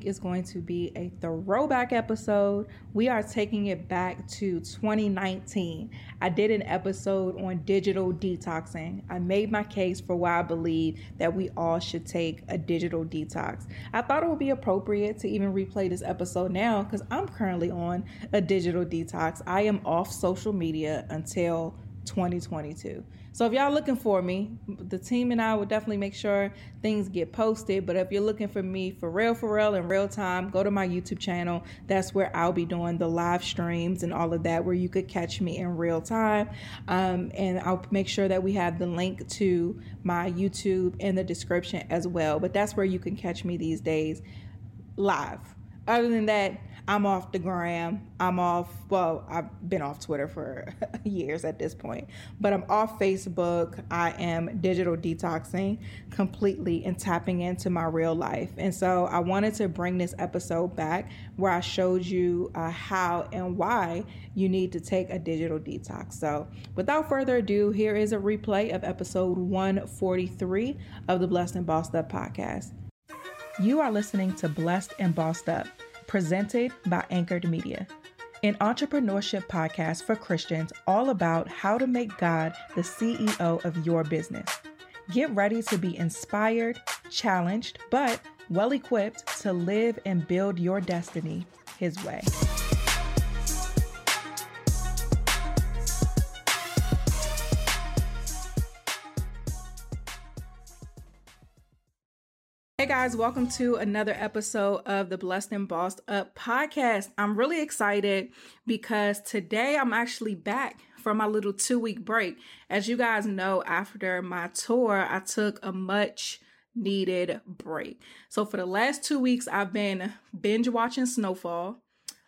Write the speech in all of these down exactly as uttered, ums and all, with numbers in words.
is going to be a throwback episode. We are taking it back to twenty nineteen. I did an episode on digital detoxing. I made my case for why I believe that we all should take a digital detox. I thought it would be appropriate to even replay this episode now because I'm currently on a digital detox. I am off social media until twenty twenty-two. So if y'all looking for me, the team and I will definitely make sure things get posted. But if you're looking for me for real, for real, in real time, go to my YouTube channel. That's where I'll be doing the live streams and all of that, where you could catch me in real time. Um, and I'll make sure that we have the link to my YouTube in the description as well. But that's where you can catch me these days live. Other than that, I'm off the gram. I'm off, well, I've been off Twitter for years at this point, but I'm off Facebook. I am digital detoxing completely and tapping into my real life. And so I wanted to bring this episode back where I showed you uh, how and why you need to take a digital detox. So without further ado, here is a replay of episode one forty-three of the Blessed and Bossed Up podcast. You are listening to Blessed and Bossed Up, presented by Anchored Media, an entrepreneurship podcast for Christians all about how to make God the C E O of your business. Get ready to be inspired, challenged, but well equipped to live and build your destiny His way. Hey guys, welcome to another episode of the Blessed and Bossed Up podcast. I'm really excited because today I'm actually back from my little two week break. As you guys know, after my tour, I took a much needed break. So for the last two weeks, I've been binge watching Snowfall,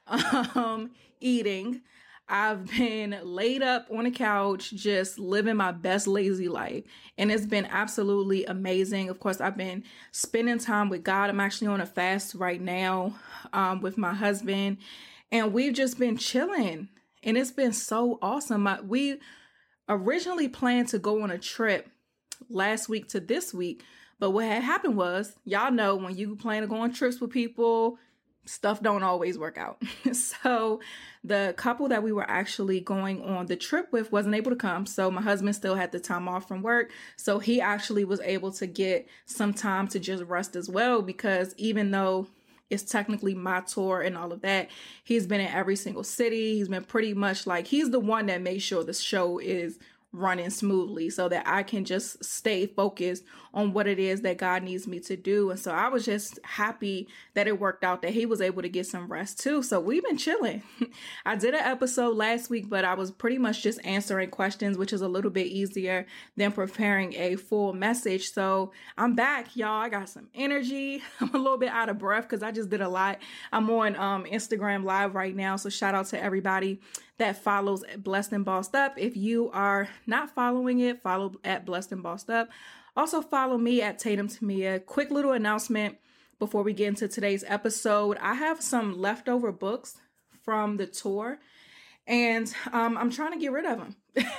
um, eating. I've been laid up on a couch, just living my best lazy life. And it's been absolutely amazing. Of course, I've been spending time with God. I'm actually on a fast right now um, with my husband. And we've just been chilling. And it's been so awesome. I, we originally planned to go on a trip last week to this week. But what had happened was, y'all know when you plan to go on trips with people, stuff don't always work out. So the couple that we were actually going on the trip with wasn't able to come. So my husband still had the time off from work. So he actually was able to get some time to just rest as well, because even though it's technically my tour and all of that, he's been in every single city. He's been pretty much like, he's the one that made sure the show is running smoothly so that I can just stay focused on what it is that God needs me to do. And so I was just happy that it worked out, that he was able to get some rest too. So we've been chilling. I did an episode last week, but I was pretty much just answering questions, which is a little bit easier than preparing a full message. So I'm back, y'all. I got some energy. I'm a little bit out of breath because I just did a lot. I'm on um, Instagram Live right now. So shout out to everybody that follows Blessed and Bossed Up. If you are not following it, follow at Blessed and Bossed Up. Also follow me at Tatum Tamia. Quick little announcement before we get into today's episode. I have some leftover books from the tour, and um, I'm trying to get rid of them.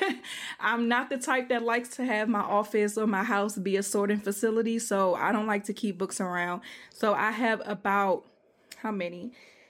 I'm not the type that likes to have my office or my house be a sorting facility, so I don't like to keep books around. So I have about, how many?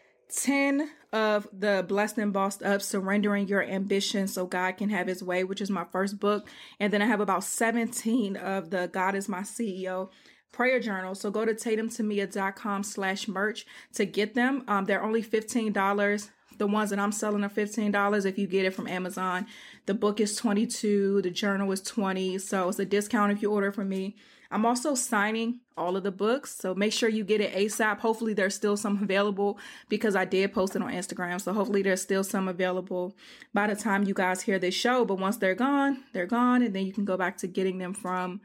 ten of the Blessed and Bossed Up, Surrendering Your Ambition So God Can Have His Way, which is my first book. And then I have about seventeen of the God Is My C E O prayer journal. So go to tatumtamia.com slash merch to get them. Um, they're only fifteen dollars. The ones that I'm selling are fifteen dollars if you get it from Amazon. The book is twenty-two dollars. The journal is twenty dollars. So it's a discount if you order from me. I'm also signing all of the books, so make sure you get it ASAP. Hopefully there's still some available because I did post it on Instagram. So hopefully there's still some available by the time you guys hear this show. But once they're gone, they're gone. And then you can go back to getting them from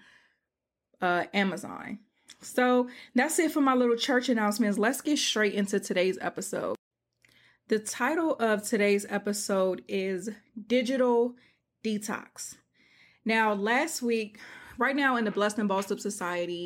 uh, Amazon. So that's it for my little church announcements. Let's get straight into today's episode. The title of today's episode is Digital Detox. Now, last week, right now in the Blessed and Bossed Up Society,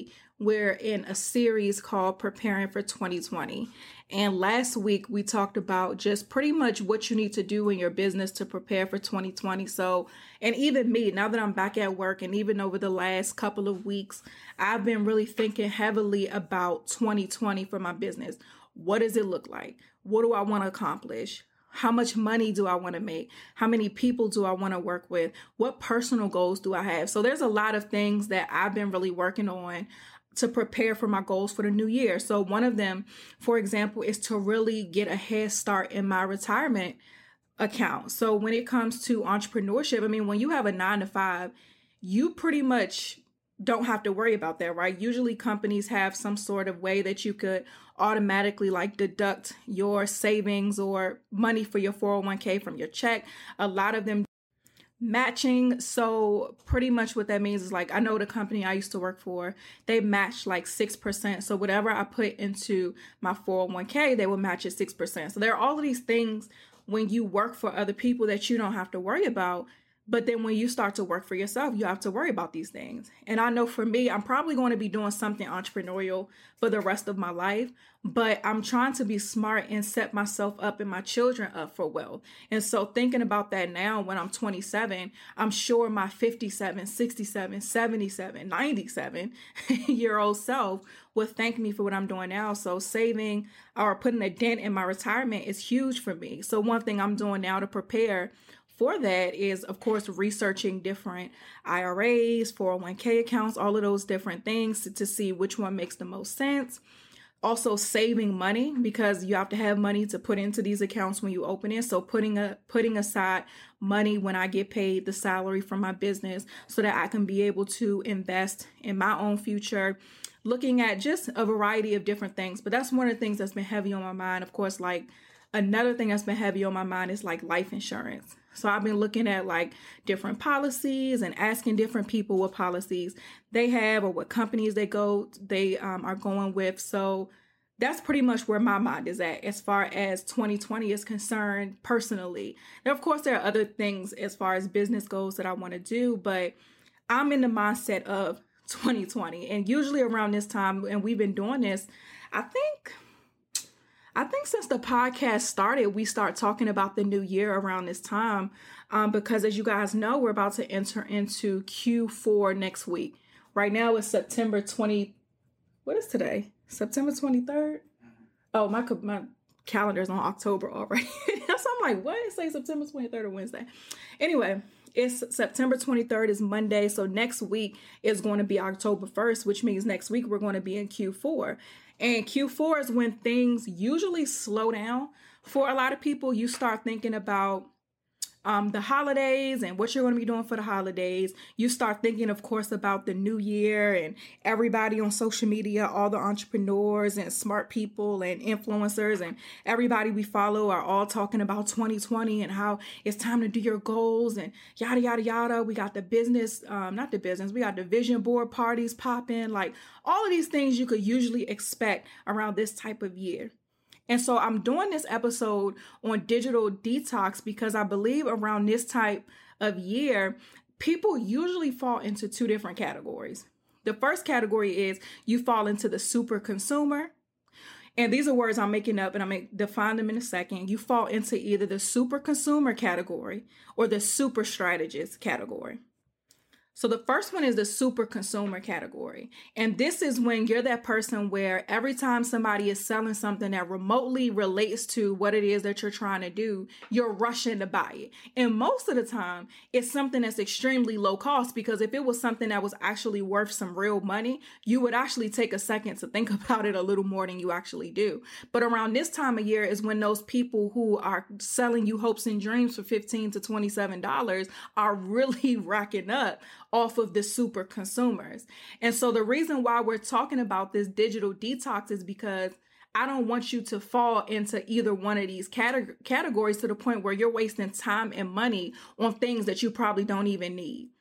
we're in a series called Preparing for twenty twenty. And last week we talked about just pretty much what you need to do in your business to prepare for twenty twenty. So, and even me, now that I'm back at work and even over the last couple of weeks, I've been really thinking heavily about twenty twenty for my business. What does it look like? What do I want to accomplish? How much money do I want to make? How many people do I want to work with? What personal goals do I have? So there's a lot of things that I've been really working on to prepare for my goals for the new year. So one of them, for example, is to really get a head start in my retirement account. So when it comes to entrepreneurship, I mean, when you have a nine to five, you pretty much don't have to worry about that, right? Usually companies have some sort of way that you could automatically like deduct your savings or money for your four oh one k from your check. A lot of them matching. So pretty much what that means is like, I know the company I used to work for, they match like six percent. So whatever I put into my four oh one k, they will match at six percent. So there are all of these things when you work for other people that you don't have to worry about. But then when you start to work for yourself, you have to worry about these things. And I know for me, I'm probably going to be doing something entrepreneurial for the rest of my life, but I'm trying to be smart and set myself up and my children up for wealth. And so thinking about that now when I'm twenty-seven, I'm sure my fifty-seven, sixty-seven, seventy-seven, ninety-seven year old self will thank me for what I'm doing now. So saving or putting a dent in my retirement is huge for me. So one thing I'm doing now to prepare for that is, of course, researching different I R As, four oh one k accounts, all of those different things to, to see which one makes the most sense. Also saving money, because you have to have money to put into these accounts when you open it. So putting a putting aside money when I get paid the salary from my business so that I can be able to invest in my own future. Looking at just a variety of different things. But that's one of the things that's been heavy on my mind. Of course, like another thing that's been heavy on my mind is like life insurance. So I've been looking at like different policies and asking different people what policies they have or what companies they go, they um, are going with. So that's pretty much where my mind is at as far as twenty twenty is concerned personally. Now, of course, there are other things as far as business goals that I want to do, but I'm in the mindset of twenty twenty. And usually around this time, and we've been doing this, I think... I think since the podcast started, we start talking about the new year around this time um, because as you guys know, we're about to enter into Q four next week. Right now it's September twentieth. What is today? September twenty-third? Oh, my my calendar's on October already. So I'm like, what? It say September twenty-third or Wednesday. Anyway, it's September twenty-third is Monday. So next week is going to be October first, which means next week we're going to be in Q four. And Q four is when things usually slow down for a lot of people. You start thinking about um, the holidays and what you're going to be doing for the holidays. You start thinking, of course, about the new year and everybody on social media, all the entrepreneurs and smart people and influencers and everybody we follow are all talking about twenty twenty and how it's time to do your goals and yada, yada, yada. We got the business, um, not the business, we got the vision board parties popping, like all of these things you could usually expect around this type of year. And so I'm doing this episode on digital detox because I believe around this type of year, people usually fall into two different categories. The first category is you fall into the super consumer. And these are words I'm making up and I'm going to define them in a second. You fall into either the super consumer category or the super strategist category. So the first one is the super consumer category. And this is when you're that person where every time somebody is selling something that remotely relates to what it is that you're trying to do, you're rushing to buy it. And most of the time, it's something that's extremely low cost, because if it was something that was actually worth some real money, you would actually take a second to think about it a little more than you actually do. But around this time of year is when those people who are selling you hopes and dreams for fifteen to twenty-seven dollars are really racking up off of the super consumers. And so the reason why we're talking about this digital detox is because I don't want you to fall into either one of these cate- categories to the point where you're wasting time and money on things that you probably don't even need.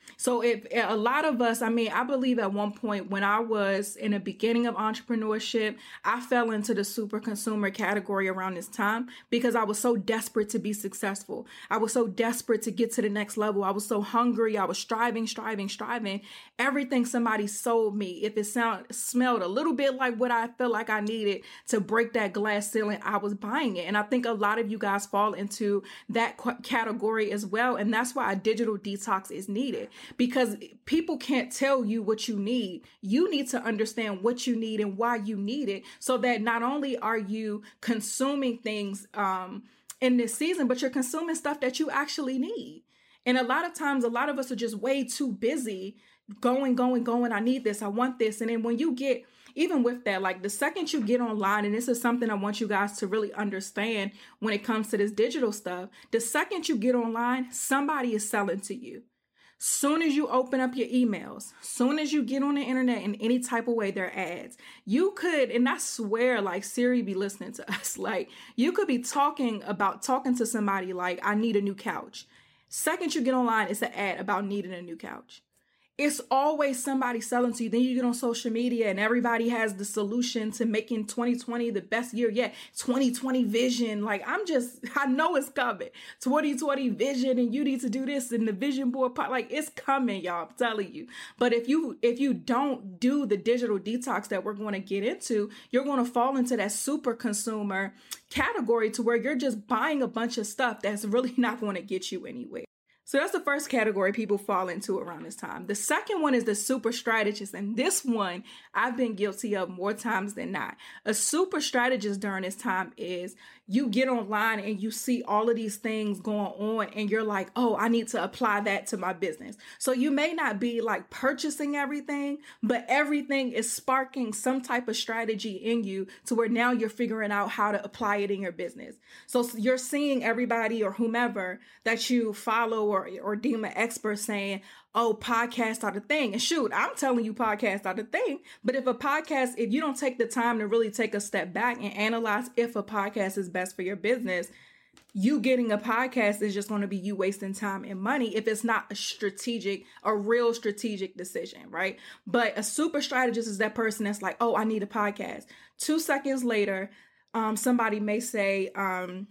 So if a lot of us, I mean, I believe at one point when I was in the beginning of entrepreneurship, I fell into the super consumer category around this time because I was so desperate to be successful. I was so desperate to get to the next level. I was so hungry. I was striving, striving, striving. Everything somebody sold me, if it sound, smelled a little bit like what I felt like I needed to break that glass ceiling, I was buying it. And I think a lot of you guys fall into that category as well. And that's why a digital detox is needed. Because people can't tell you what you need. You need to understand what you need and why you need it, so that not only are you consuming things um, in this season, but you're consuming stuff that you actually need. And a lot of times, a lot of us are just way too busy going, going, going. I need this. I want this. And then when you get, even with that, like the second you get online, and this is something I want you guys to really understand when it comes to this digital stuff, the second you get online, somebody is selling to you. Soon as you open up your emails, soon as you get on the internet in any type of way, there are ads. You could, and I swear, like Siri be listening to us. Like you could be talking about talking to somebody like, I need a new couch. Second you get online, it's an ad about needing a new couch. It's always somebody selling to you. Then you get on social media and everybody has the solution to making twenty twenty the best year yet. twenty twenty vision. Like I'm just, I know it's coming. twenty twenty vision, and you need to do this, and the vision board part, like it's coming, y'all. I'm telling you. But if you if you don't do the digital detox that we're going to get into, you're going to fall into that super consumer category to where you're just buying a bunch of stuff that's really not going to get you anywhere. So that's the first category people fall into around this time. The second one is the super strategist. And this one I've been guilty of more times than not. A super strategist during this time is you get online and you see all of these things going on and you're like, oh, I need to apply that to my business. So you may not be like purchasing everything, but everything is sparking some type of strategy in you to where now you're figuring out how to apply it in your business. So you're seeing everybody or whomever that you follow or, or deem an expert saying, oh, podcasts are the thing. And shoot, I'm telling you podcasts are the thing. But if a podcast, if you don't take the time to really take a step back and analyze if a podcast is best for your business, you getting a podcast is just going to be you wasting time and money if it's not a strategic, a real strategic decision, right? But a super strategist is that person that's like, oh, I need a podcast. Two seconds later, um, somebody may say, um,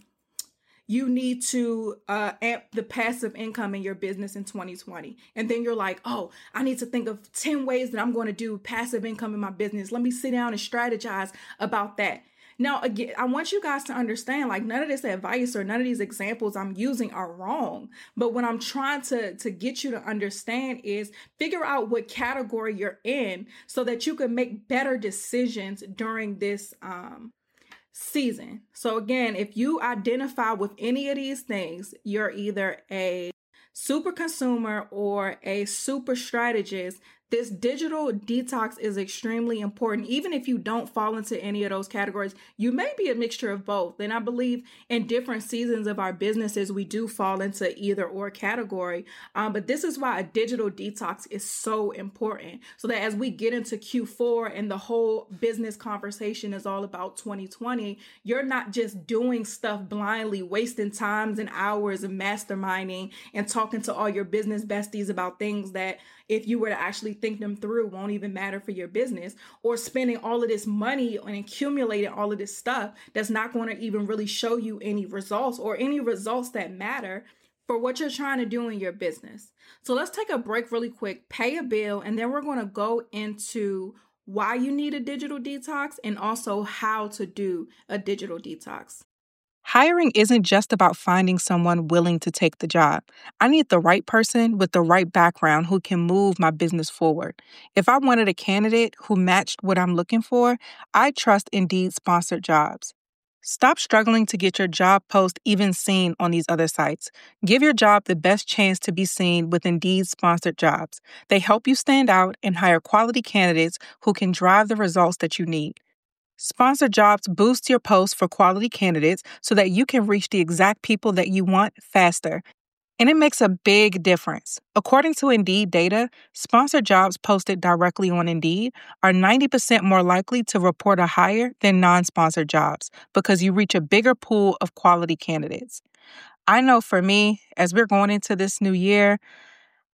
you need to uh, amp the passive income in your business in twenty twenty. And then you're like, oh, I need to think of ten ways that I'm going to do passive income in my business. Let me sit down and strategize about that. Now, again, I want you guys to understand, like none of this advice or none of these examples I'm using are wrong. But what I'm trying to, to get you to understand is figure out what category you're in so that you can make better decisions during this um season. So again, if you identify with any of these things, you're either a super consumer or a super strategist. This digital detox is extremely important. Even if you don't fall into any of those categories, you may be a mixture of both. And I believe in different seasons of our businesses, we do fall into either or category. Um, but this is why a digital detox is so important. So that as we get into Q four and the whole business conversation is all about twenty twenty, you're not just doing stuff blindly, wasting times and hours of masterminding and talking to all your business besties about things that if you were to actually think them through, won't even matter for your business, or spending all of this money and accumulating all of this stuff that's not going to even really show you any results or any results that matter for what you're trying to do in your business. So let's take a break really quick, pay a bill, and then we're going to go into why you need a digital detox and also how to do a digital detox. Hiring isn't just about finding someone willing to take the job. I need the right person with the right background who can move my business forward. If I wanted a candidate who matched what I'm looking for, I trust Indeed sponsored jobs. Stop struggling to get your job post even seen on these other sites. Give your job the best chance to be seen with Indeed sponsored jobs. They help you stand out and hire quality candidates who can drive the results that you need. Sponsored jobs boost your posts for quality candidates so that you can reach the exact people that you want faster. And it makes a big difference. According to Indeed data, sponsored jobs posted directly on Indeed are ninety percent more likely to report a hire than non-sponsored jobs because you reach a bigger pool of quality candidates. I know for me, as we're going into this new year,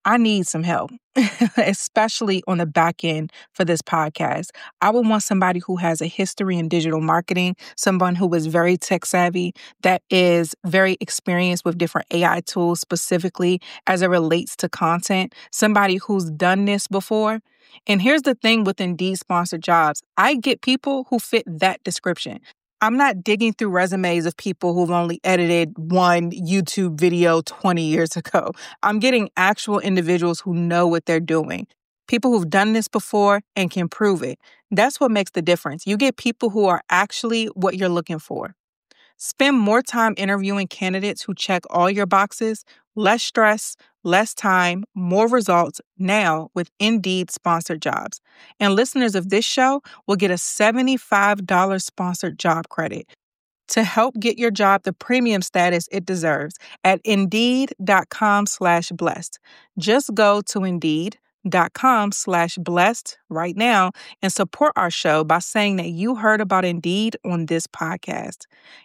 I need some help, especially on the back end for this podcast. I would want somebody who has a history in digital marketing, someone who is very tech savvy, that is very experienced with different A I tools specifically as it relates to content, somebody who's done this before. And here's the thing with Indeed sponsored jobs. I get people who fit that description. I'm not digging through resumes of people who've only edited one YouTube video twenty years ago. I'm getting actual individuals who know what they're doing. People who've done this before and can prove it. That's what makes the difference. You get people who are actually what you're looking for. Spend more time interviewing candidates who check all your boxes. Less stress, less time, more results now with Indeed sponsored jobs. And listeners of this show will get a seventy-five dollars sponsored job credit to help get your job the premium status it deserves at Indeed.com slash blessed. Just go to Indeed.com slash blessed right now and support our show by saying that you heard about Indeed on this podcast.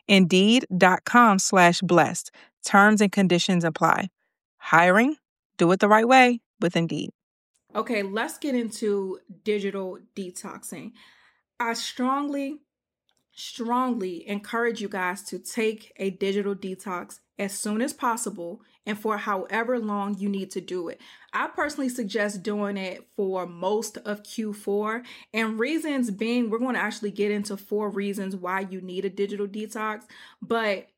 Indeed.com slash blessed. Terms and conditions apply. Hiring? Do it the right way with Indeed. Okay, let's get into digital detoxing. I strongly, strongly encourage you guys to take a digital detox as soon as possible and for however long you need to do it. I personally suggest doing it for most of Q four, and reasons being, we're going to actually get into four reasons why you need a digital detox. But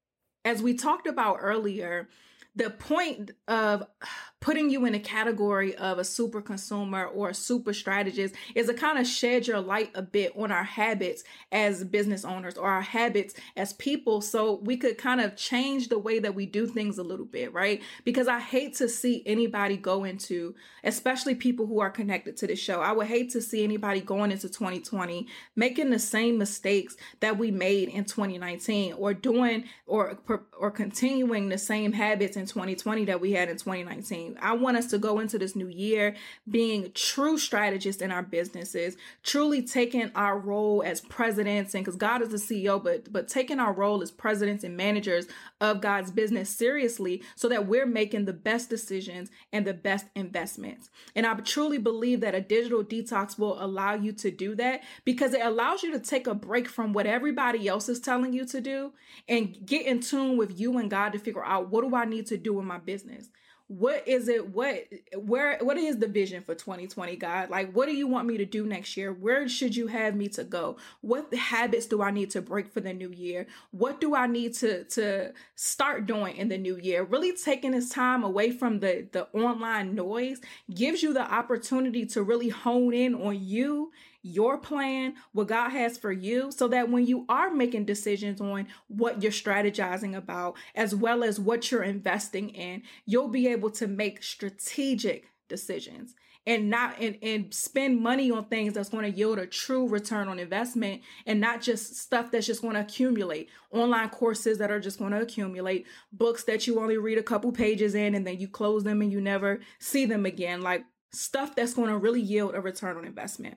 as we talked about earlier, the point of putting you in a category of a super consumer or a super strategist is to kind of shed your light a bit on our habits as business owners or our habits as people, so we could kind of change the way that we do things a little bit, right? Because I hate to see anybody go into, especially people who are connected to the show, I would hate to see anybody going into twenty twenty making the same mistakes that we made in twenty nineteen, or doing or or continuing the same habits in twenty twenty that we had in twenty nineteen. I want us to go into this new year being true strategists in our businesses, truly taking our role as presidents, and because God is the C E O, but but taking our role as presidents and managers of God's business seriously, so that we're making the best decisions and the best investments. And I truly believe that a digital detox will allow you to do that, because it allows you to take a break from what everybody else is telling you to do and get in tune with you and God to figure out, what do I need to do in my business? What is it? What, where, what is the vision for twenty twenty, God? Like, what do you want me to do next year? Where should you have me to go? What habits do I need to break for the new year? What do I need to, to start doing in the new year? Really taking this time away from the, the online noise gives you the opportunity to really hone in on you, your plan, what God has for you, so that when you are making decisions on what you're strategizing about, as well as what you're investing in, you'll be able to make strategic decisions and not and, and spend money on things that's going to yield a true return on investment, and not just stuff that's just going to accumulate, online courses that are just going to accumulate, books that you only read a couple pages in and then you close them and you never see them again, like stuff that's going to really yield a return on investment.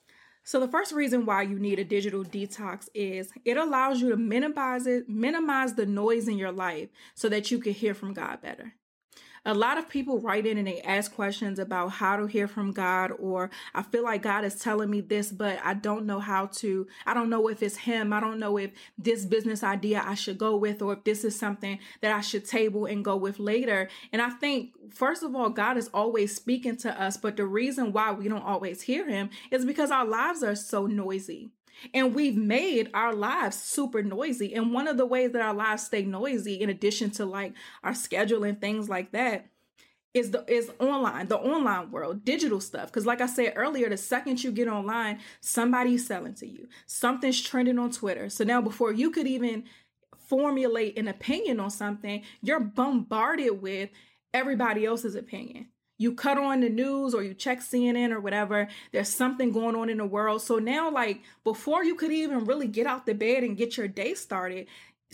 So the first reason why you need a digital detox is it allows you to minimize it, minimize the noise in your life so that you can hear from God better. A lot of people write in and they ask questions about how to hear from God, or I feel like God is telling me this, but I don't know how to, I don't know if it's him. I don't know if this business idea I should go with, or if this is something that I should table and go with later. And I think, first of all, God is always speaking to us, but the reason why we don't always hear him is because our lives are so noisy. And we've made our lives super noisy. And one of the ways that our lives stay noisy, in addition to like our schedule and things like that, is the is online, the online world, digital stuff. Because like I said earlier, the second you get online, somebody's selling to you. Something's trending on Twitter. So now before you could even formulate an opinion on something, you're bombarded with everybody else's opinion. You cut on the news or you check C N N or whatever, there's something going on in the world. So now, like, before you could even really get out the bed and get your day started,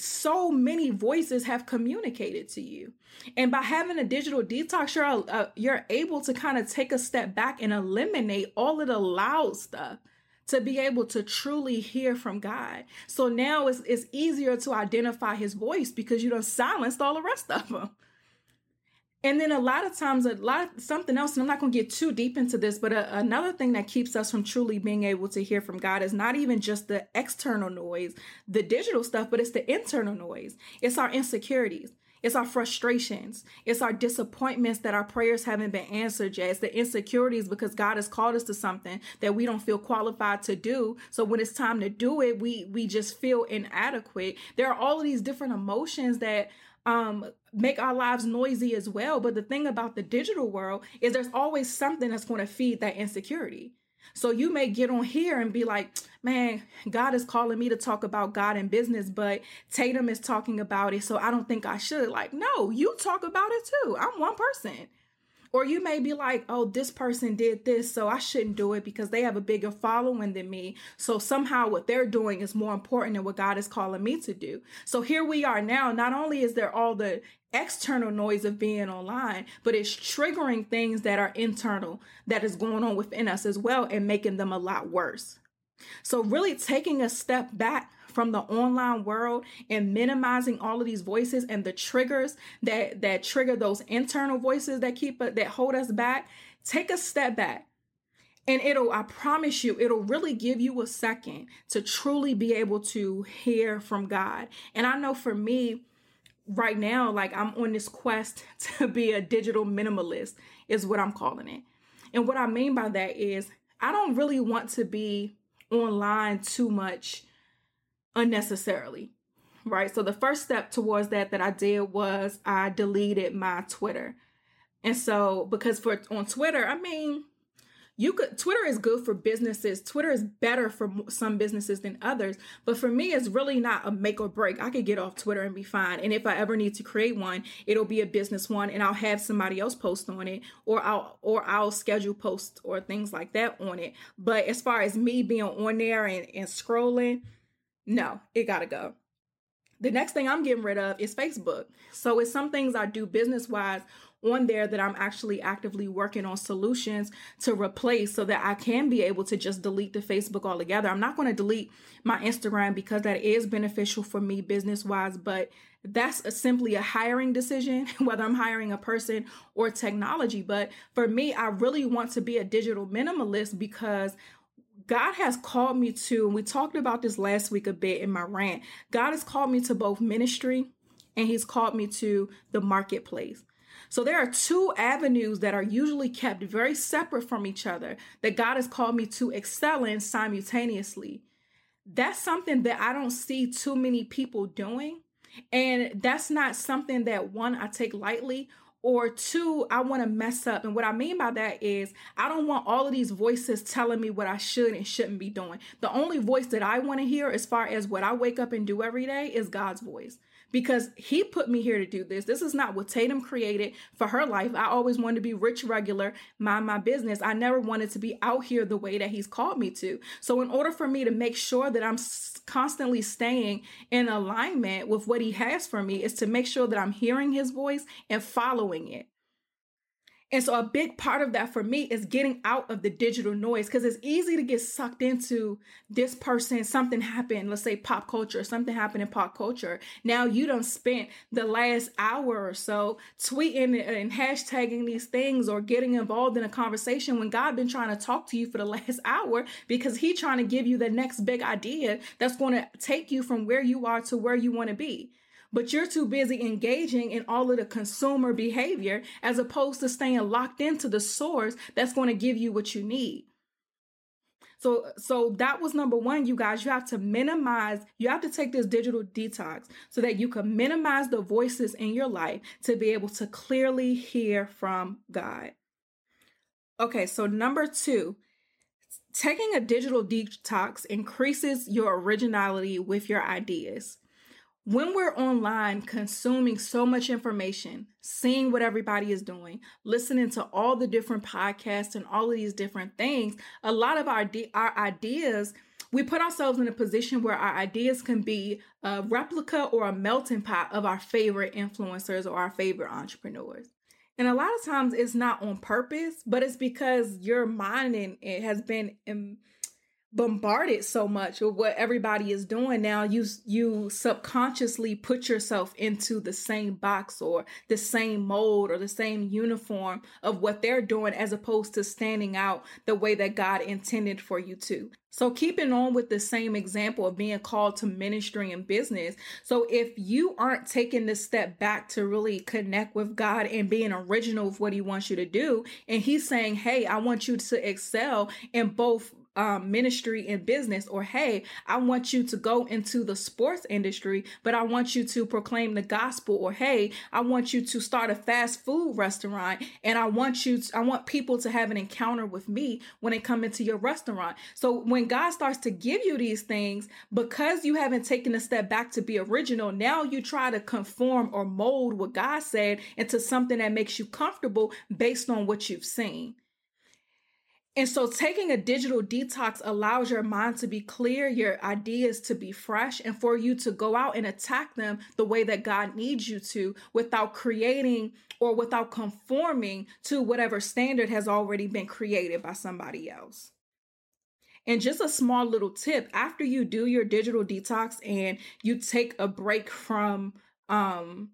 so many voices have communicated to you. And by having a digital detox, you're, uh, you're able to kind of take a step back and eliminate all of the loud stuff to be able to truly hear from God. So now it's, it's easier to identify his voice because you done silenced all the rest of them. And then a lot of times, a lot of something else, and I'm not going to get too deep into this, but a, another thing that keeps us from truly being able to hear from God is not even just the external noise, the digital stuff, but it's the internal noise. It's our insecurities. It's our frustrations. It's our disappointments that our prayers haven't been answered yet. It's the insecurities because God has called us to something that we don't feel qualified to do. So when it's time to do it, we we just feel inadequate. There are all of these different emotions that um, make our lives noisy as well. But the thing about the digital world is there's always something that's going to feed that insecurity. So you may get on here and be like, man, God is calling me to talk about God in business, but Tatum is talking about it, so I don't think I should. Like, no, you talk about it too. I'm one person. Or you may be like, oh, this person did this, so I shouldn't do it because they have a bigger following than me. So somehow what they're doing is more important than what God is calling me to do. So here we are now. Not only is there all the external noise of being online, but it's triggering things that are internal that is going on within us as well and making them a lot worse. So really taking a step back from the online world and minimizing all of these voices and the triggers that that trigger those internal voices that keep that hold us back, take a step back. And it'll, I promise you, it'll really give you a second to truly be able to hear from God. And I know for me right now, like I'm on this quest to be a digital minimalist is what I'm calling it. And what I mean by that is I don't really want to be online too much unnecessarily, right? So the first step towards that that I did was I deleted my Twitter. And so because for on Twitter, I mean, you could, Twitter is good for businesses. Twitter is better for some businesses than others. But for me, it's really not a make or break. I could get off Twitter and be fine. And if I ever need to create one, it'll be a business one and I'll have somebody else post on it, or I'll, or I'll schedule posts or things like that on it. But as far as me being on there and, and scrolling, no, it gotta go. The next thing I'm getting rid of is Facebook. So it's some things I do business-wise on there that I'm actually actively working on solutions to replace so that I can be able to just delete the Facebook altogether. I'm not going to delete my Instagram because that is beneficial for me business-wise, but that's a, simply a hiring decision, whether I'm hiring a person or technology. But for me, I really want to be a digital minimalist because God has called me to, and we talked about this last week a bit in my rant, God has called me to both ministry and he's called me to the marketplace. So there are two avenues that are usually kept very separate from each other that God has called me to excel in simultaneously. That's something that I don't see too many people doing. And that's not something that, one, I take lightly, or two, I want to mess up. And what I mean by that is I don't want all of these voices telling me what I should and shouldn't be doing. The only voice that I want to hear as far as what I wake up and do every day is God's voice, because he put me here to do this. This is not what Tatum created for her life. I always wanted to be rich, regular, mind my business. I never wanted to be out here the way that he's called me to. So in order for me to make sure that I'm constantly staying in alignment with what he has for me is to make sure that I'm hearing his voice and following it. And so a big part of that for me is getting out of the digital noise, because it's easy to get sucked into this person. Something happened, let's say pop culture, something happened in pop culture. Now you done spent the last hour or so tweeting and hashtagging these things or getting involved in a conversation when God been trying to talk to you for the last hour, because he trying to give you the next big idea that's going to take you from where you are to where you want to be. But you're too busy engaging in all of the consumer behavior as opposed to staying locked into the source that's going to give you what you need. So, so that was number one, you guys. You have to minimize, you have to take this digital detox so that you can minimize the voices in your life to be able to clearly hear from God. Okay, so number two, taking a digital detox increases your originality with your ideas. When we're online consuming so much information, seeing what everybody is doing, listening to all the different podcasts and all of these different things, a lot of our, our ideas, we put ourselves in a position where our ideas can be a replica or a melting pot of our favorite influencers or our favorite entrepreneurs. And a lot of times it's not on purpose, but it's because your mind and it has been in, bombarded so much with what everybody is doing now, you you subconsciously put yourself into the same box or the same mold or the same uniform of what they're doing, as opposed to standing out the way that God intended for you to. So keeping on with the same example of being called to ministry and business. So if you aren't taking this step back to really connect with God and being original with what he wants you to do, and he's saying, hey, I want you to excel in both Um, ministry and business, or hey, I want you to go into the sports industry, but I want you to proclaim the gospel, or hey, I want you to start a fast food restaurant, and I want you to, I want people to have an encounter with me when they come into your restaurant. So when God starts to give you these things, because you haven't taken a step back to be original, now you try to conform or mold what God said into something that makes you comfortable based on what you've seen. And so taking a digital detox allows your mind to be clear, your ideas to be fresh, and for you to go out and attack them the way that God needs you to, without creating or without conforming to whatever standard has already been created by somebody else. And just a small little tip, after you do your digital detox and you take a break from um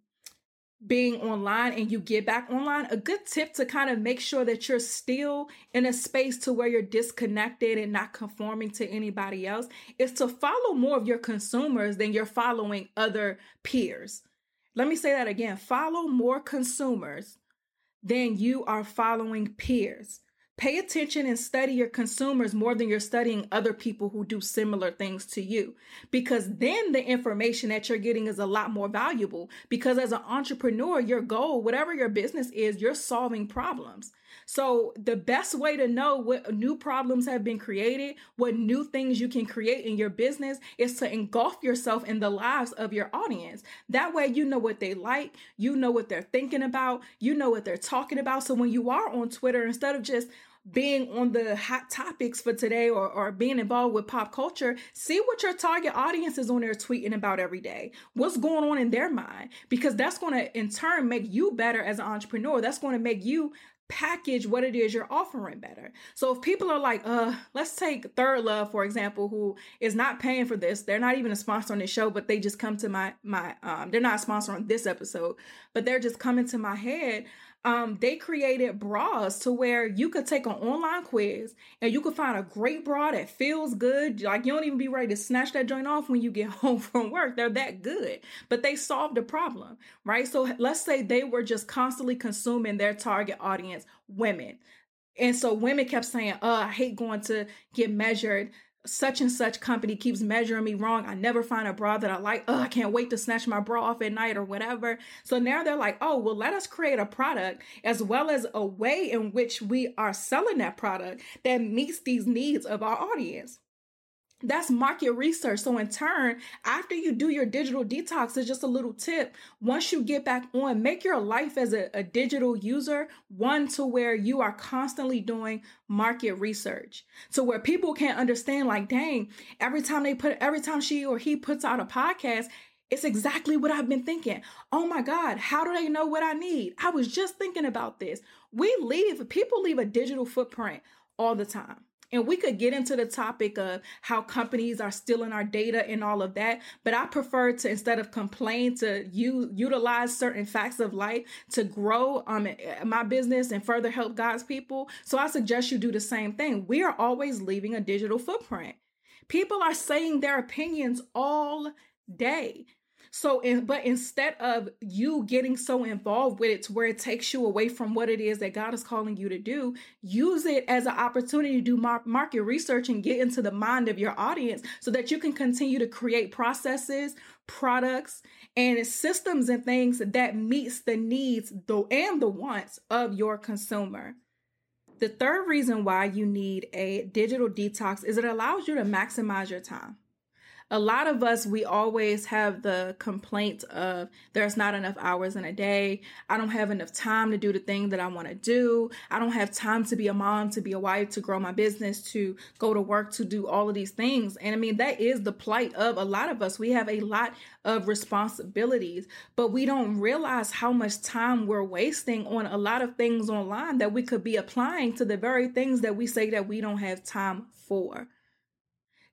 being online and you get back online, a good tip to kind of make sure that you're still in a space to where you're disconnected and not conforming to anybody else is to follow more of your consumers than you're following other peers. Let me say that again. Follow more consumers than you are following peers. Pay attention and study your consumers more than you're studying other people who do similar things to you, because then the information that you're getting is a lot more valuable, because as an entrepreneur, your goal, whatever your business is, you're solving problems. So the best way to know what new problems have been created, what new things you can create in your business, is to engulf yourself in the lives of your audience. That way, you know what they like, you know what they're thinking about, you know what they're talking about. So when you are on Twitter, instead of just being on the hot topics for today or, or being involved with pop culture, see what your target audience is on there tweeting about every day. What's going on in their mind? Because that's going to in turn make you better as an entrepreneur. That's going to make you package what it is you're offering better. So if people are like, uh, let's take Third Love, for example, who is not paying for this. They're not even a sponsor on this show, but they just come to my, my, um, they're not a sponsor on this episode, but they're just coming to my head. Um, they created bras to where you could take an online quiz and you could find a great bra that feels good. Like you don't even be ready to snatch that joint off when you get home from work. They're that good, but they solved the problem, right? So let's say they were just constantly consuming their target audience, women. And so women kept saying, oh, I hate going to get measured. Such and such company keeps measuring me wrong. I never find a bra that I like. Oh, I can't wait to snatch my bra off at night or whatever. So now they're like, oh, well, let us create a product as well as a way in which we are selling that product that meets these needs of our audience. That's market research. So in turn, after you do your digital detox, it's just a little tip. Once you get back on, make your life as a, a digital user one to where you are constantly doing market research, to where people can't understand, like, dang, every time they put, every time she or he puts out a podcast, it's exactly what I've been thinking. Oh my God, how do they know what I need? I was just thinking about this. We leave, people leave a digital footprint all the time. And we could get into the topic of how companies are stealing our data and all of that. But I prefer to, instead of complain, to use, utilize certain facts of life to grow um, my business and further help God's people. So I suggest you do the same thing. We are always leaving a digital footprint. People are saying their opinions all day. So, in, but instead of you getting so involved with it to where it takes you away from what it is that God is calling you to do, use it as an opportunity to do mar- market research and get into the mind of your audience so that you can continue to create processes, products, and systems and things that meets the needs though and the wants of your consumer. The third reason why you need a digital detox is it allows you to maximize your time. A lot of us, we always have the complaint of there's not enough hours in a day. I don't have enough time to do the thing that I want to do. I don't have time to be a mom, to be a wife, to grow my business, to go to work, to do all of these things. And I mean, that is the plight of a lot of us. We have a lot of responsibilities, but we don't realize how much time we're wasting on a lot of things online that we could be applying to the very things that we say that we don't have time for.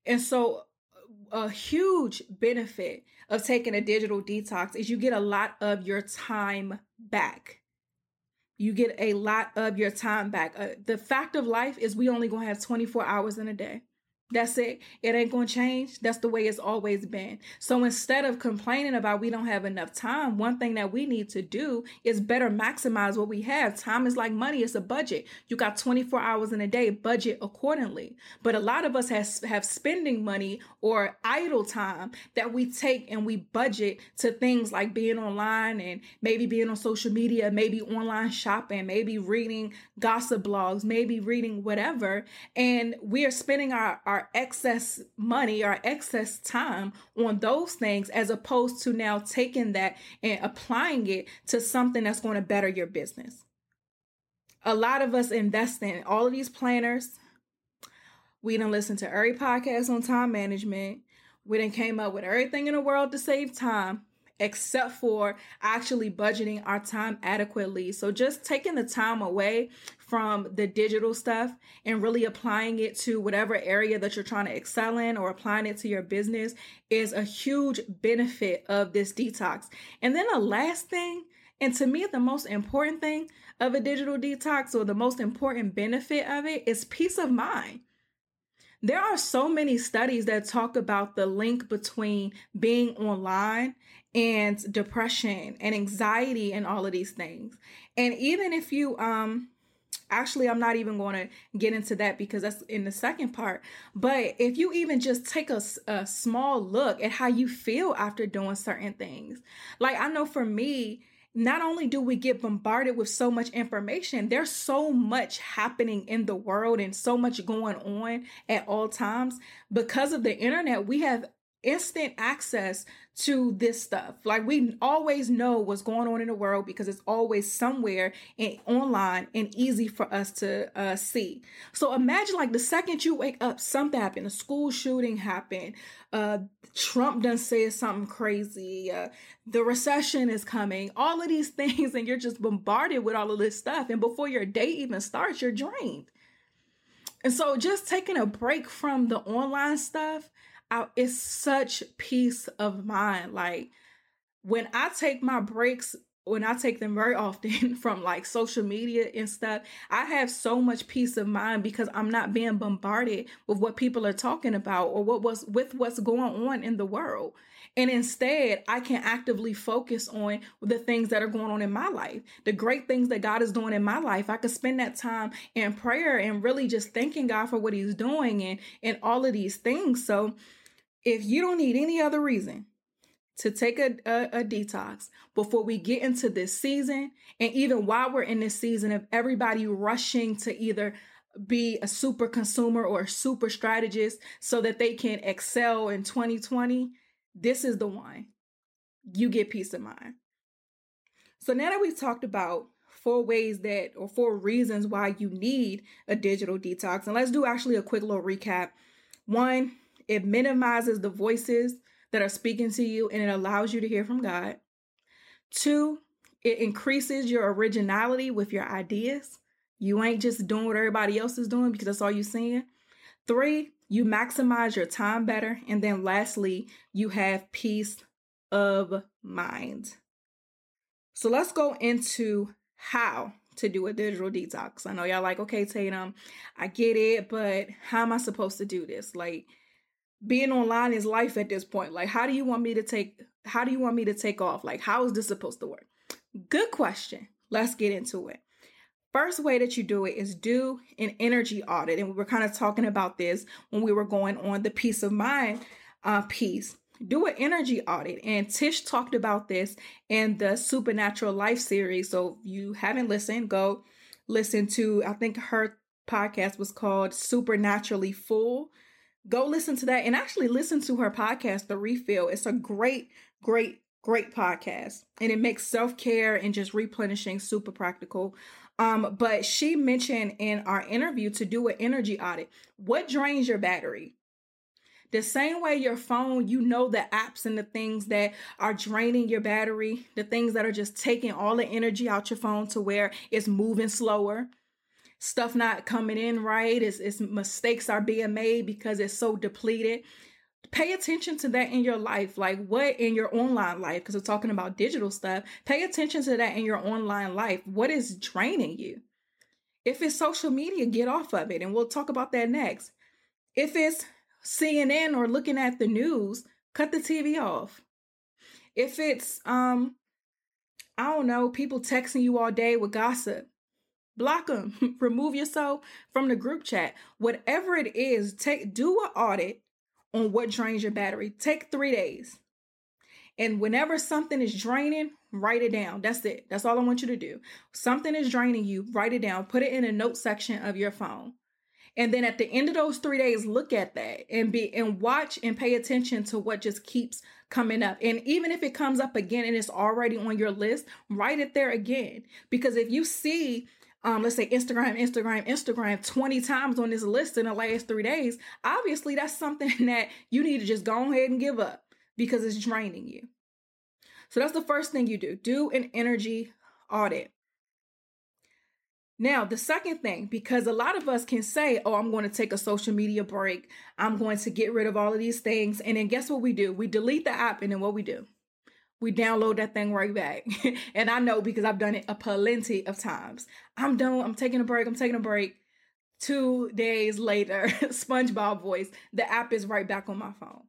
And so a huge benefit of taking a digital detox is you get a lot of your time back. You get a lot of your time back. Uh, the fact of life is we only gonna have twenty-four hours in a day. That's it. It ain't going to change. That's the way it's always been. So instead of complaining about we don't have enough time, one thing that we need to do is better maximize what we have. Time is like money. It's a budget. You got twenty-four hours in a day, budget accordingly. But a lot of us has, have spending money or idle time that we take and we budget to things like being online and maybe being on social media, maybe online shopping, maybe reading gossip blogs, maybe reading whatever. And we are spending our, our excess money, our excess time on those things, as opposed to now taking that and applying it to something that's going to better your business. A lot of us invest in all of these planners. We done listened to every podcast on time management. We done came up with everything in the world to save time, except for actually budgeting our time adequately. So just taking the time away from the digital stuff and really applying it to whatever area that you're trying to excel in, or applying it to your business, is a huge benefit of this detox. And then the last thing, and to me, the most important thing of a digital detox, or the most important benefit of it, is peace of mind. There are so many studies that talk about the link between being online and depression and anxiety and all of these things. And even if you, um, actually, I'm not even going to get into that because that's in the second part. But if you even just take a, a small look at how you feel after doing certain things, like I know for me, not only do we get bombarded with so much information, there's so much happening in the world and so much going on at all times. Because of the internet, we have instant access to this stuff. Like, we always know what's going on in the world because it's always somewhere and online and easy for us to uh, see. So imagine, like, the second you wake up, something happened, a school shooting happened, uh, Trump done said something crazy, uh, the recession is coming, all of these things, and you're just bombarded with all of this stuff. And before your day even starts, you're drained. And so just taking a break from the online stuff, I, it's such peace of mind. Like, when I take my breaks, when I take them very often from like social media and stuff, I have so much peace of mind because I'm not being bombarded with what people are talking about or what was with what's going on in the world. And instead, I can actively focus on the things that are going on in my life, the great things that God is doing in my life. I could spend that time in prayer and really just thanking God for what he's doing and, and all of these things. So if you don't need any other reason to take a, a, a detox before we get into this season, and even while we're in this season of everybody rushing to either be a super consumer or a super strategist so that they can excel in twenty twenty, this is the one. You get peace of mind. So now that we've talked about four ways that, or four reasons why you need a digital detox, and let's do actually a quick little recap. One, it minimizes the voices that are speaking to you and it allows you to hear from God. Two, it increases your originality with your ideas. You ain't just doing what everybody else is doing because that's all you're seeing. Three, you maximize your time better. And then lastly, you have peace of mind. So let's go into how to do a digital detox. I know y'all like, okay, Tatum, I get it, but how am I supposed to do this? Like, being online is life at this point. Like, how do you want me to take, how do you want me to take off? Like, how is this supposed to work? Good question. Let's get into it. First way that you do it is do an energy audit. And we were kind of talking about this when we were going on the peace of mind uh, piece. Do an energy audit. And Tish talked about this in the Supernatural Life series. So if you haven't listened, go listen to, I think her podcast was called Supernaturally Full. Go listen to that and actually listen to her podcast, The Refill. It's a great, great, great podcast. And it makes self-care and just replenishing super practical. Um, but she mentioned in our interview to do an energy audit. What drains your battery? The same way your phone, you know the apps and the things that are draining your battery, the things that are just taking all the energy out your phone to where it's moving slower. stuff not coming in right. It's, it's mistakes are being made because it's so depleted. Pay attention to that in your life. Like what in your online life, because we're talking about digital stuff. Pay attention to that in your online life. What is draining you? If it's social media, get off of it. And we'll talk about that next. If it's C N N or looking at the news, cut the T V off. If it's, um, I don't know, people texting you all day with gossip, block them. Remove yourself from the group chat. Whatever it is, take do an audit on what drains your battery. Take three days. And whenever something is draining, write it down. That's it. That's all I want you to do. Something is draining you, write it down. Put it in a note section of your phone. And then at the end of those three days, look at that and be and watch and pay attention to what just keeps coming up. And even if it comes up again and it's already on your list, write it there again. Because if you see Um, let's say Instagram, Instagram, Instagram twenty times on this list in the last three days, obviously that's something that you need to just go ahead and give up because it's draining you. So that's the first thing you do. Do an energy audit. Now, the second thing, because a lot of us can say, oh, I'm going to take a social media break. I'm going to get rid of all of these things. And then guess what we do? We delete the app and then what we do? We download that thing right back. And I know because I've done it a plenty of times. I'm done. I'm taking a break. I'm taking a break. Two days later, SpongeBob voice, the app is right back on my phone.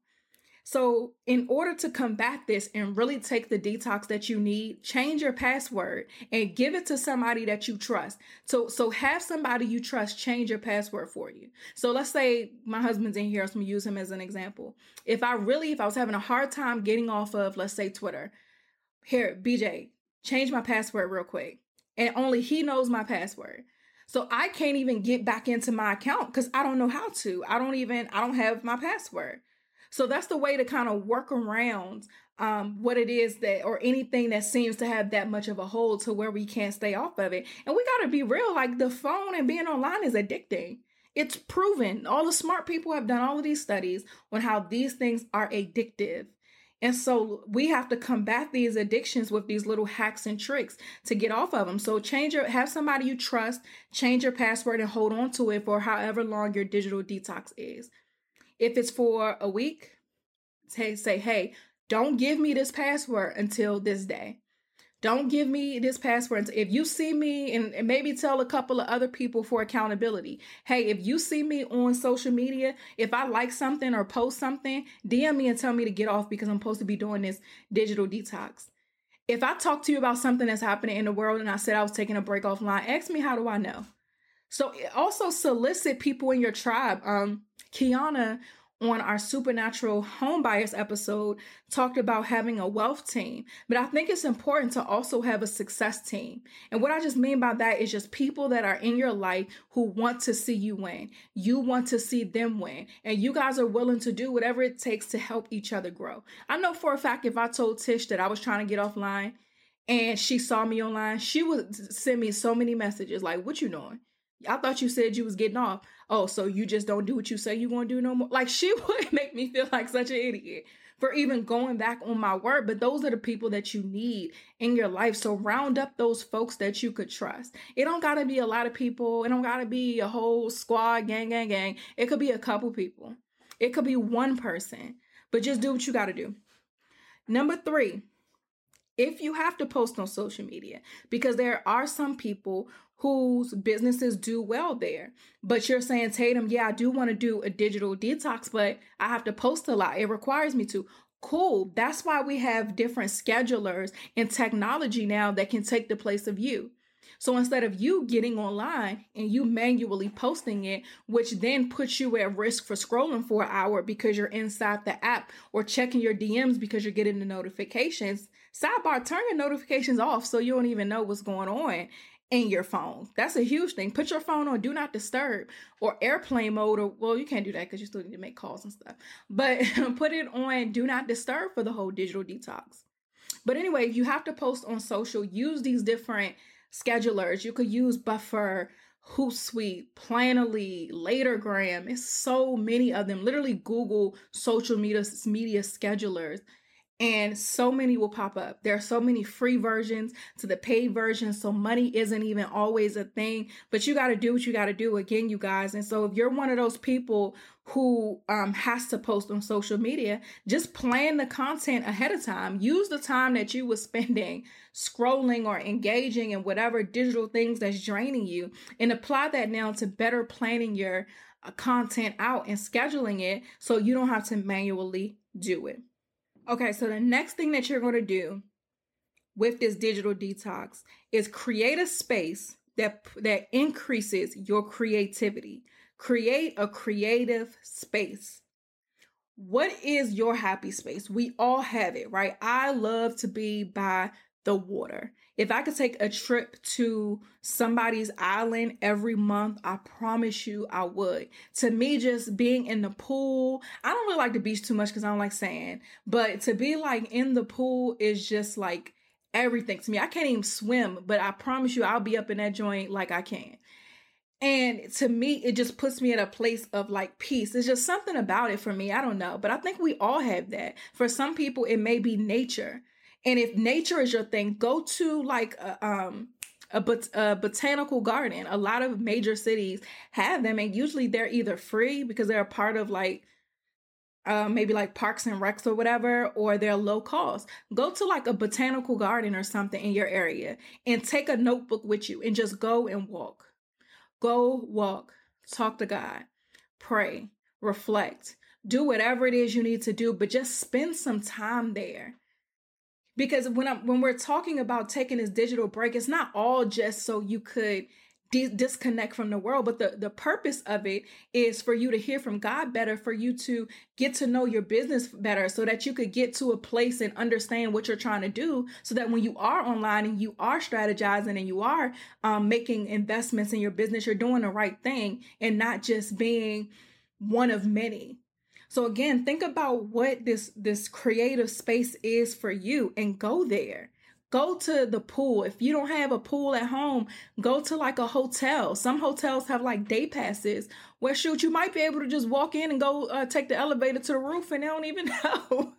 So in order to combat this and really take the detox that you need, change your password and give it to somebody that you trust. So, so have somebody you trust change your password for you. So let's say my husband's in here, so I'm gonna use him as an example. If I really, if I was having a hard time getting off of, let's say Twitter, here, B J, change my password real quick. And only he knows my password. So I can't even get back into my account because I don't know how to. I don't even, I don't have my password. So that's the way to kind of work around um, what it is that, or anything that seems to have that much of a hold to where we can't stay off of it. And we got to be real, like the phone and being online is addicting. It's proven. All the smart people have done all of these studies on how these things are addictive. And so we have to combat these addictions with these little hacks and tricks to get off of them. So change your, have somebody you trust, change your password and hold on to it for however long your digital detox is. If it's for a week, say, say, hey, don't give me this password until this day. Don't give me this password. If you see me, and, and maybe tell a couple of other people for accountability. Hey, if you see me on social media, if I like something or post something, D M me and tell me to get off because I'm supposed to be doing this digital detox. If I talk to you about something that's happening in the world and I said I was taking a break offline, ask me, how do I know? So also solicit people in your tribe. Um, Kiana on our Supernatural Home Buyers episode talked about having a wealth team, but I think it's important to also have a success team. And what I just mean by that is just people that are in your life who want to see you win. You want to see them win, and you guys are willing to do whatever it takes to help each other grow. I know for a fact if I told Tish that I was trying to get offline and she saw me online, she would send me so many messages like, what you doing? I thought you said you was getting off. Oh, so you just don't do what you say you want to do no more? Like, she would make me feel like such an idiot for even going back on my word. But those are the people that you need in your life. So round up those folks that you could trust. It don't got to be a lot of people. It don't got to be a whole squad, gang, gang, gang. It could be a couple people. It could be one person. But just do what you got to do. Number three, if you have to post on social media, because there are some people whose businesses do well there, but you're saying, Tatum, yeah, I do want to do a digital detox, but I have to post a lot. It requires me to. Cool. That's why we have different schedulers and technology now that can take the place of you. So instead of you getting online and you manually posting it, which then puts you at risk for scrolling for an hour because you're inside the app, or checking your D Ms because you're getting the notifications, sidebar, turn your notifications off so you don't even know what's going on in your phone. That's a huge thing. Put your phone on do not disturb or airplane mode, or, well, you can't do that because you still need to make calls and stuff, but put it on do not disturb for the whole digital detox. But anyway, if you have to post on social, use these different schedulers. You could use Buffer, Hootsuite, Planoly, Latergram. It's so many of them. Literally Google social media, media schedulers And so many will pop up. There are so many free versions to the paid version. So money isn't even always a thing, but you got to do what you got to do again, you guys. And so if you're one of those people who um, has to post on social media, just plan the content ahead of time. Use the time that you were spending scrolling or engaging in whatever digital things that's draining you, and apply that now to better planning your uh, content out and scheduling it so you don't have to manually do it. Okay, so the next thing that you're going to do with this digital detox is create a space that that increases your creativity. Create a creative space. What is your happy space? We all have it, right? I love to be by the water. If I could take a trip to somebody's island every month, I promise you I would. To me, just being in the pool, I don't really like the beach too much because I don't like sand, but to be like in the pool is just like everything to me. I can't even swim, but I promise you I'll be up in that joint like I can. And to me, it just puts me at a place of like peace. There's just something about it for me. I don't know, but I think we all have that. For some people, it may be nature. And if nature is your thing, go to like a, um, a, bot- a botanical garden. A lot of major cities have them, and usually they're either free because they're a part of like uh, maybe like Parks and Recs or whatever, or they're low cost. Go to like a botanical garden or something in your area and take a notebook with you and just go and walk. Go walk, talk to God, pray, reflect, do whatever it is you need to do, but just spend some time there. Because when I'm, when we're talking about taking this digital break, it's not all just so you could de- disconnect from the world, but the, the purpose of it is for you to hear from God better, for you to get to know your business better so that you could get to a place and understand what you're trying to do, so that when you are online and you are strategizing and you are um, making investments in your business, you're doing the right thing and not just being one of many. So again, think about what this, this creative space is for you and go there. Go to the pool. If you don't have a pool at home, go to like a hotel. Some hotels have like day passes where, shoot, you might be able to just walk in and go uh, take the elevator to the roof and they don't even know.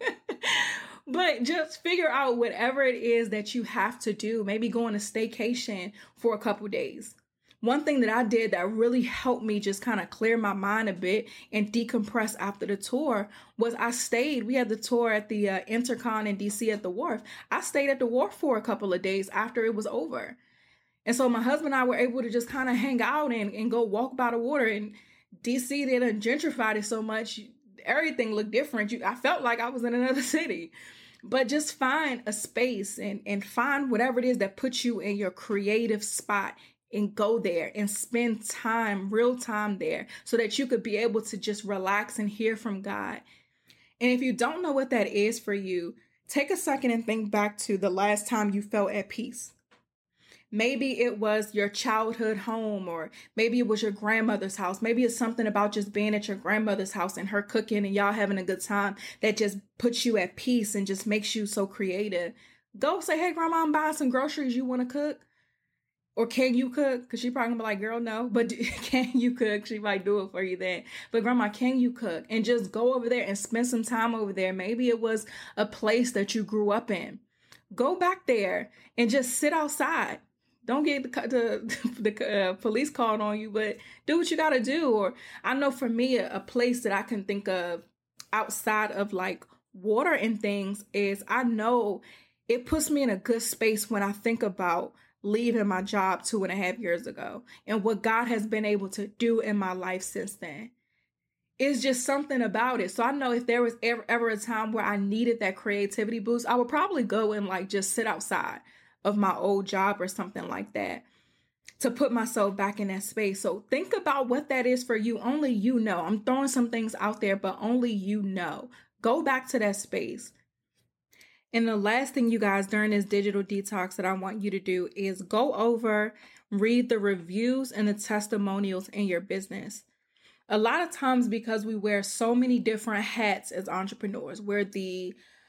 But just figure out whatever it is that you have to do. Maybe go on a staycation for a couple days. One thing that I did that really helped me just kind of clear my mind a bit and decompress after the tour was I stayed. We had the tour at the uh, Intercon in D C at the Wharf. I stayed at the Wharf for a couple of days after it was over. And so my husband and I were able to just kind of hang out and, and go walk by the water. And D C, they done gentrified it so much. Everything looked different. You, I felt like I was in another city. But just find a space and, and find whatever it is that puts you in your creative spot, and go there and spend time, real time there, so that you could be able to just relax and hear from God. And if you don't know what that is for you, take a second and think back to the last time you felt at peace. Maybe it was your childhood home, or maybe it was your grandmother's house. Maybe it's something about just being at your grandmother's house and her cooking and y'all having a good time that just puts you at peace and just makes you so creative. Go say, hey, grandma, I'm buying some groceries. You want to cook? Or can you cook? Because she probably gonna be like, girl, no. But can you cook? She might do it for you then. But grandma, can you cook? And just go over there and spend some time over there. Maybe it was a place that you grew up in. Go back there and just sit outside. Don't get the, the, the uh, police called on you, but do what you got to do. Or I know for me, a, a place that I can think of outside of like water and things is I know it puts me in a good space when I think about leaving my job two and a half years ago and what God has been able to do in my life since then. It's just something about it. So I know if there was ever, ever a time where I needed that creativity boost, I would probably go and like just sit outside of my old job or something like that to put myself back in that space. So think about what that is for you. Only you know. I'm throwing some things out there, but only you know. Go back to that space. And the last thing, you guys, during this digital detox that I want you to do is go over, read the reviews and the testimonials in your business. A lot of times, because we wear so many different hats as entrepreneurs, we're the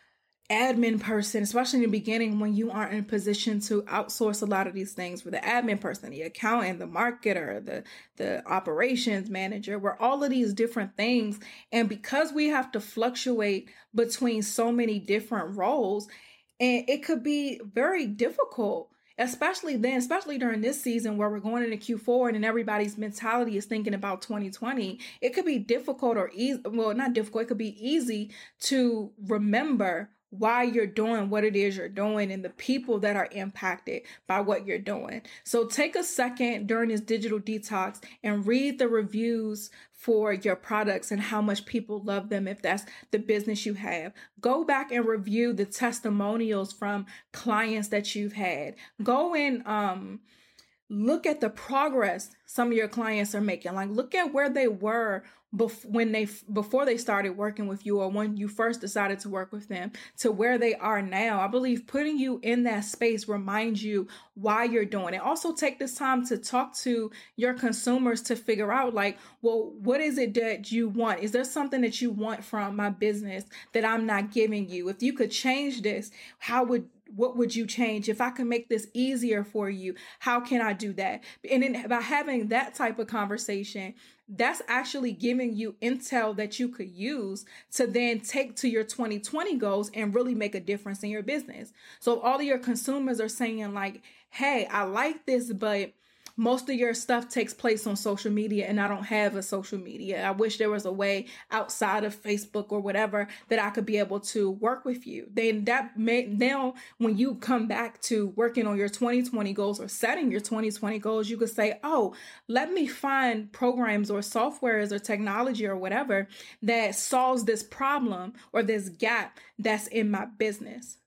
admin person, especially in the beginning when you aren't in a position to outsource a lot of these things, for the admin person, the accountant, the marketer, the, the operations manager, we're all of these different things. And because we have to fluctuate between so many different roles, and it could be very difficult, especially then, especially during this season where we're going into Q four and everybody's mentality is thinking about twenty twenty, it could be difficult or easy, well, not difficult, it could be easy to remember why you're doing what it is you're doing and the people that are impacted by what you're doing. So take a second during this digital detox and read the reviews for your products and how much people love them if that's the business you have. Go back and review the testimonials from clients that you've had. Go and um look at the progress some of your clients are making. Like, look at where they were bef- when they before they started working with you, or when you first decided to work with them, to where they are now. I believe putting you in that space reminds you why you're doing it. Also, take this time to talk to your consumers to figure out, like, well, what is it that you want? Is there something that you want from my business that I'm not giving you? If you could change this, how would what would you change? If I can make this easier for you, how can I do that? And then by having that type of conversation, that's actually giving you intel that you could use to then take to your twenty twenty goals and really make a difference in your business. So if all of your consumers are saying like, hey, I like this, but most of your stuff takes place on social media and I don't have a social media. I wish there was a way outside of Facebook or whatever that I could be able to work with you. Then that may, now when you come back to working on your twenty twenty goals or setting your twenty twenty goals, you could say, oh, let me find programs or softwares or technology or whatever that solves this problem or this gap that's in my business.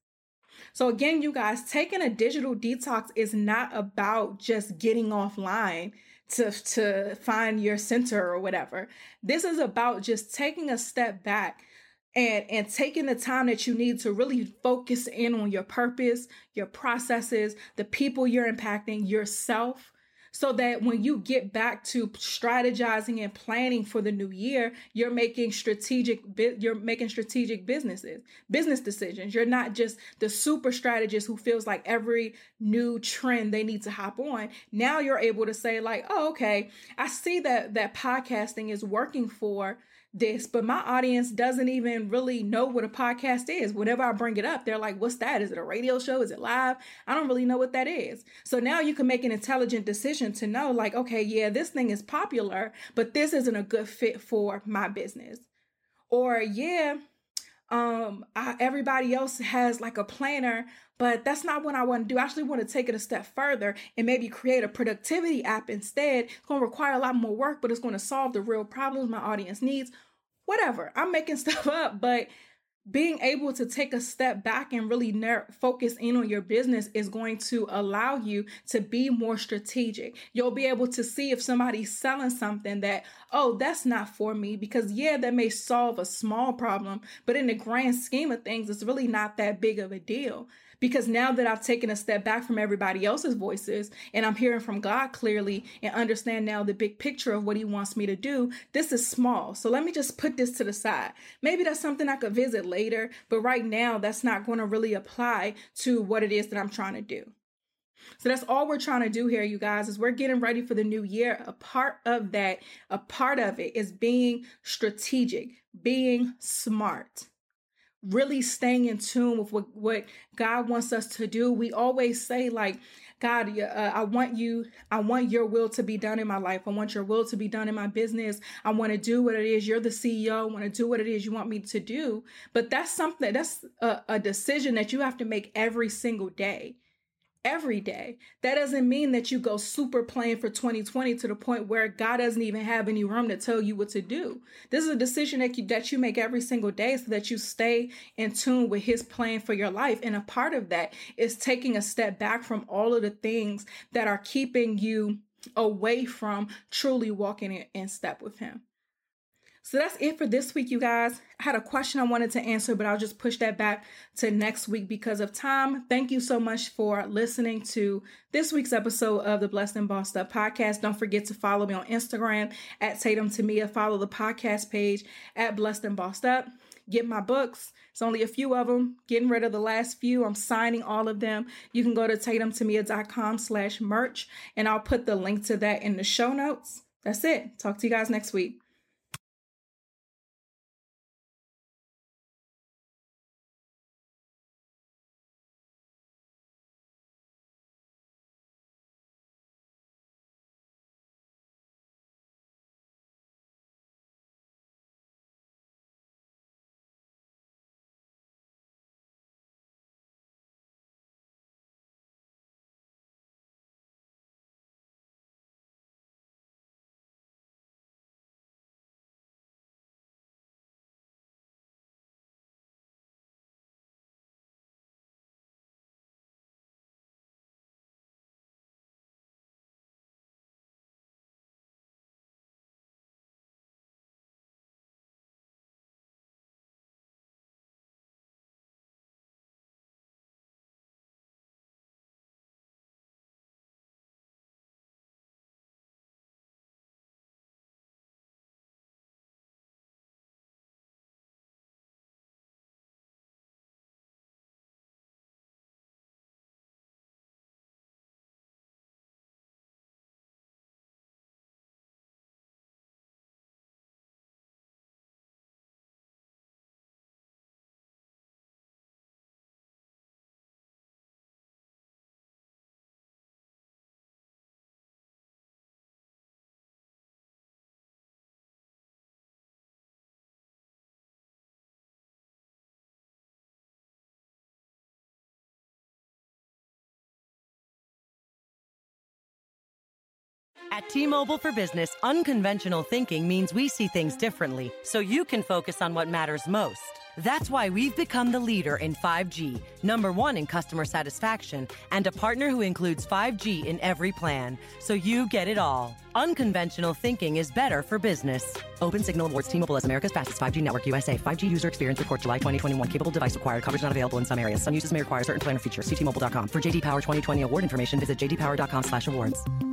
So again, you guys, taking a digital detox is not about just getting offline to, to find your center or whatever. This is about just taking a step back and, and taking the time that you need to really focus in on your purpose, your processes, the people you're impacting, yourself, so that when you get back to strategizing and planning for the new year, you're making strategic, you're making strategic businesses, business decisions. You're not just the super strategist who feels like every new trend they need to hop on. Now you're able to say like, oh, okay, I see that that podcasting is working for this, but my audience doesn't even really know what a podcast is. Whenever I bring it up, they're like, what's that? Is it a radio show? Is it live? I don't really know what that is. So now you can make an intelligent decision to know like, okay, yeah, this thing is popular, but this isn't a good fit for my business. Or yeah, um, I, everybody else has like a planner, but that's not what I want to do. I actually want to take it a step further and maybe create a productivity app instead. It's going to require a lot more work, but it's going to solve the real problems my audience needs. Whatever. I'm making stuff up, but being able to take a step back and really ner- focus in on your business is going to allow you to be more strategic. You'll be able to see if somebody's selling something that, oh, that's not for me, because yeah, that may solve a small problem, but in the grand scheme of things, it's really not that big of a deal. Because now that I've taken a step back from everybody else's voices and I'm hearing from God clearly and understand now the big picture of what he wants me to do, this is small. So let me just put this to the side. Maybe that's something I could visit later, but right now that's not going to really apply to what it is that I'm trying to do. So that's all we're trying to do here, you guys, is we're getting ready for the new year. A part of that, a part of it is being strategic, being smart. Really staying in tune with what, what God wants us to do. We always say like, God, uh, I want you, I want your will to be done in my life. I want your will to be done in my business. I want to do what it is. You're the C E O. I want to do what it is you want me to do. But that's something, that's a, a decision that you have to make every single day. Every day. That doesn't mean that you go super plain for twenty twenty to the point where God doesn't even have any room to tell you what to do. This is a decision that you, that you make every single day so that you stay in tune with his plan for your life. And a part of that is taking a step back from all of the things that are keeping you away from truly walking in, in step with him. So that's it for this week, you guys. I had a question I wanted to answer, but I'll just push that back to next week because of time. Thank you so much for listening to this week's episode of the Blessed and Bossed Up podcast. Don't forget to follow me on Instagram at Tatum Tamia. Follow the podcast page at Blessed and Bossed Up. get my books. It's only a few of them, getting rid of the last few. I'm signing all of them. You can go to tatumtemia.com slash merch, and I'll put the link to that in the show notes. That's it. Talk to you guys next week. At T-Mobile for Business, unconventional thinking means we see things differently, so you can focus on what matters most. That's why we've become the leader in five G, number one in customer satisfaction, and a partner who includes five G in every plan, so you get it all. Unconventional thinking is better for business. Open Signal awards T-Mobile as America's fastest five G network U S A. five G user experience report July twenty twenty-one. Capable device required. Coverage not available in some areas. Some uses may require certain plan or features. See T Mobile dot com. For J D Power twenty twenty award information, visit j d power dot com slash awards.